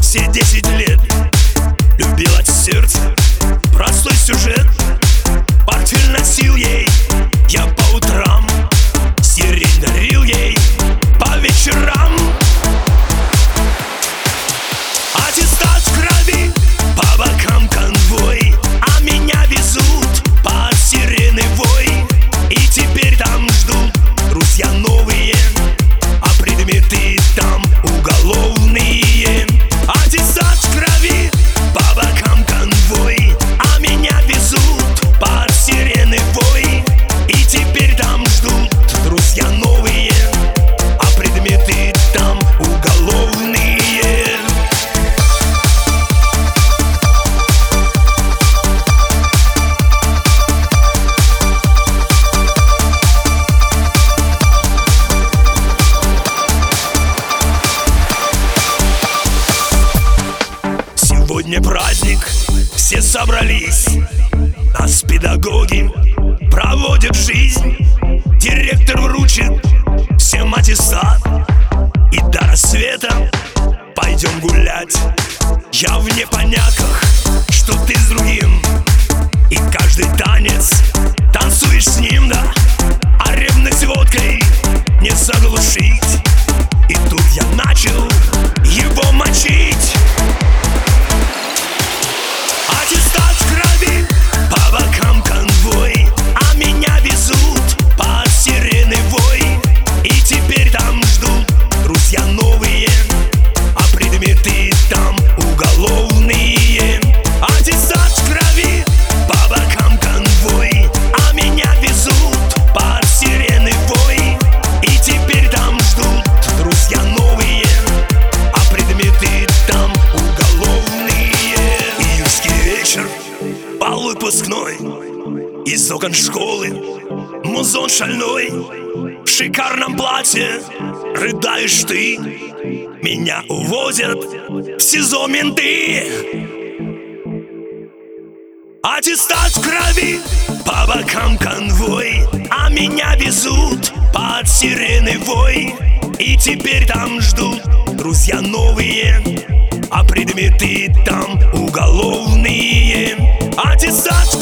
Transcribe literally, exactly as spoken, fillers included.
все десять лет любил от сердца простой сюжет. Портфель носил ей я по утрам, сирень дарил ей по вечерам. Аттестат в крови, по бокам конвой, а меня везут под сирены вой. И теперь там ждут друзья новые, а предметы там уголовные. Аттестат в крови, по бокам конвой, а меня везут под сирены вой. И теперь там ждут друзья новые, а предметы там уголовные. Сегодня праздник, все собрались, нас педагоги проводят жизнь. Директор вручит всем аттестат, и до рассвета пойдем гулять. Я в непонятах, что ты с другим, и каждый танец танцуешь с ним, да. А ревность водкой не заглушить, и тут я начал его мочить. Аттестат в крови, по бокам конвой, а меня везут под сирены вой. И теперь там ждут друзья новые, а предметы там уголовные. Аттестат в крови, по бокам конвой, а меня везут под сирены вой. И теперь там ждут друзья новые, а предметы там уголовные. Июльский вечер, бал выпускной, из окон школы музон шальной. В шикарном платье рыдаешь ты, меня увозят в СИЗО менты. Аттестат в крови, по бокам конвой, а меня везут под сирены вой. И теперь там ждут друзья новые, а предметы там уголовные. Аттестат в